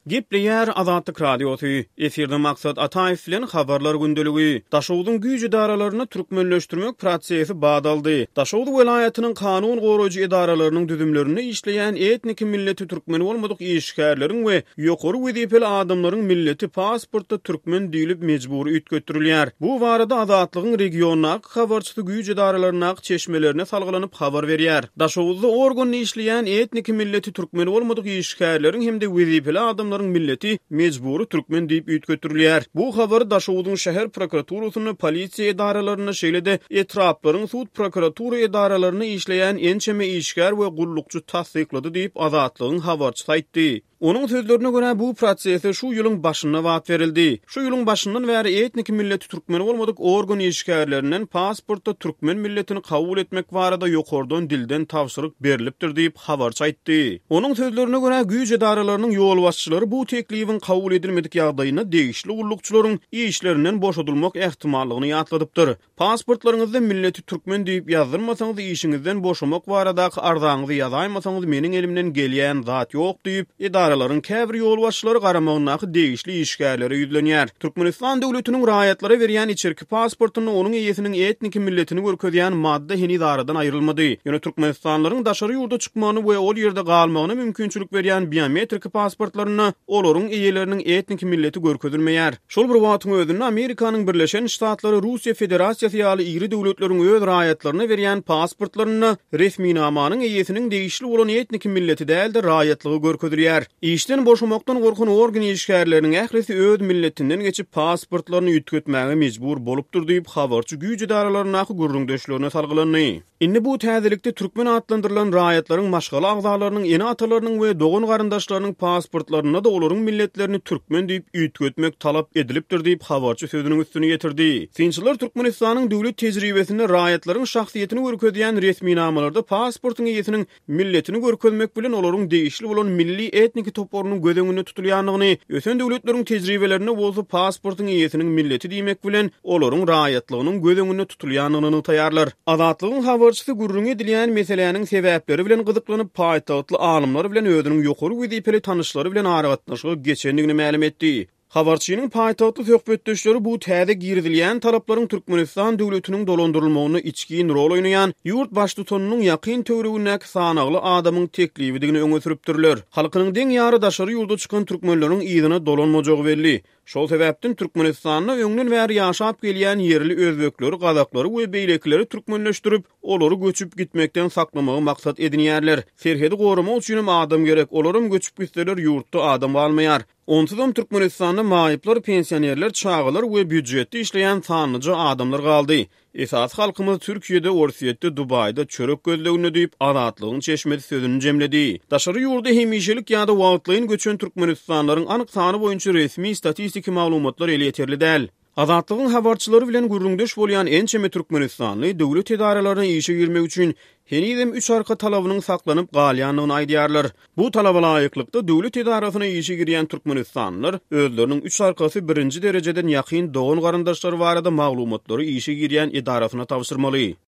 Gepleyer Azatlyk radiosu. Efirde maksat Ataýew bilen habarlar gündeligi. Daşowdyň güýj idaralaryny türkmenleşdirmek prosesi badaldy. Daşowdy welaýatynyň kanun goraýjy idaralarynyň düzümlerini işleýän etnik milleti türkmen bolmadyk işgärleriň we ýokary wezipeli adamlaryň milleti pasportda türkmen diýilip mejburi ütgötürilýär. Bu barada Azatlygyň regionalyk habarçy güýj idaralaryna çeşmelerine salgylanyp habar berýär. Daşowdy organy işleýän etnik milleti türkmen bolmadyk işgärleriň hemde wezipeli adamlaryň milleti mejburi türkmen diýip ütgötürilýär. Bu habary Daşowdyň şäher prokuraturasyny, polisiýa idaralaryny şeýle-de etraplaryň sud prokuratura idaralaryny işleýän ençeme işgär we gullukçy tasdiklady diýip Azatlygyň habarçysy aýtdy. Onun sözlerine göre bu prosesi şu ýylyň başynda wagt verildi. Şu ýylyň başyndan bäri etnik milleti türkmen bolmadyk organ işgärlerinden pasportda türkmen milletini kabul etmek barada ýokardan dilden tawsyryk berilipdir diýip habarçy aýtdy. Onun sözlerine göre güýj idaralarynyň ýol başçylary bu teklibiň kabul edilmedik ýagdaýyna degişli gullukçylaryň işlerinden boşadylmak ähtimallygyny ýatladypdyr. Pasportlaryňyzda milleti türkmen diýip ýazdyrmasaňyz işiňizden boşamak baradaky arzaňyzy ýazaýmasaňyz meniň elimden gelýän zat ýok diýip Araların käbir ýol başçylary garamagynaky degişli işgärlere ýüzlenýär. Türkmenistan döwletiniň raýatlara berýän içerki pasportuny onuň eýesiniň etnik milletini görkezýän madda heni idaradan aýrylmady. Ýöne türkmenistanlaryň daşary ýurda çykmagyny we ol ýerde galmagyna mümkinçilik berýän biometrik pasportlaryny olaryň eýeleriniň etnik milleti görkezilmeýär. Şol bir wagtyň özünde Amerikanyň Birleşen Ştatlary Russiýa Federasiýasy ýaly iri döwletleriň öz raýatlaryna berýän pasportlaryny resmi namanyň eýesiniň degişli bolan etnik milleti däldi raýatlygy görkezilýär. İşten boşamaktan gorkan organ işgärleriniň ählisi öz milletinden geçip pasportlaryny ütgötmäge mejbur bolupdyr diýip habarçy güýj idaralaryna gurrundeşlerine salgylany. Indi bu täzelikde türkmen adlandyrylan raýatlaryň maşgaly agzalarynyň, eni atalarynyň we dogan garandaşlarynyň pasportlaryna da olaryň milletlerini türkmen diýip ütgötmek talap edilipdir diýip habarçy sözüniň üstüne getirdi. Sinçiler Türkmenistanyň döwlet tejribesinde raýatlaryň şahsiýetini görkezýän resmi namalarda pasportyň eýesiniň milletini görkezmek bilen olaryň degişli bolan milli etnik toporunyň gözeňinde tutulýanlygyny, ösen döwletleriň tejribelerine bolsa pasportyň eýesiniň milleti diýmek bilen olaryň raýatlygynyň gözeňinde tutulýanlygyny taýýarlar. Azatlygyň habarçysy gurrun edilýän meseleniň sebäpleri bilen gyzyklanyp paýtagtly alymlar bilen özüniň ýokary wezipeli tanışlary bilen aragatnaşyga geçendigini ma'lum etdi. Habarçynyň paýtagtly söhbetdeşleri bu täze girdilýän talaplaryň Türkmenistan döwletiniň dolandyrylmagyna içkin rol oýnaýan ýurt başlygynyň ýakyn töweregindäki sanagly adamyň teklibidigini öňe sürüpdirler. Halkynyň deň ýary daşary ýurda çykan türkmenleriň ýygyna dolanmajagy belli. Şol sebäpden Türkmenistanyna öňden bäri ýaşap gelýän yerli özbekleri, gazaklary we beýlekleri türkmenleşdirip, olary göçüp gitmekden saklamagy maksat edinýärler. Serhedi goramak üçin adam gerek, olarym göçüp gitseler ýurtda adam bolmaýar. Onsuzam Türkmenistanda maýyplar, pensionerler, çağılar we büdjetde işleýän sanlyca adamlar galdy. Esas halkymyz Türkiýede, Orsiýetde, Dubaýda çörek gözlegini diýip Azatlygyň çeşmesi sözüni jemledi. Daşary ýurda hemişelik ýa-da wagtlaýyn göçen türkmenistanlaryň anyk sany boýunça resmi statistik maglumatlar ele ýeterli däl. Azatlygyň habarçylary bilen gurrundeş bolýan ençeme türkmenistanly döwlet idaralaryna işe girmek üçin henizem 3 arka talabynyň saklanyp galýanlygyny aýdýarlar. Bu talaba laýyklykda döwlet idarasyna işe girýän türkmenistanlylar özleriniň 3 arkasy birinji derejeden ýakyn dogan garandaşlary barada maglumatlary işe girýän idarasyna tapşyrmaly.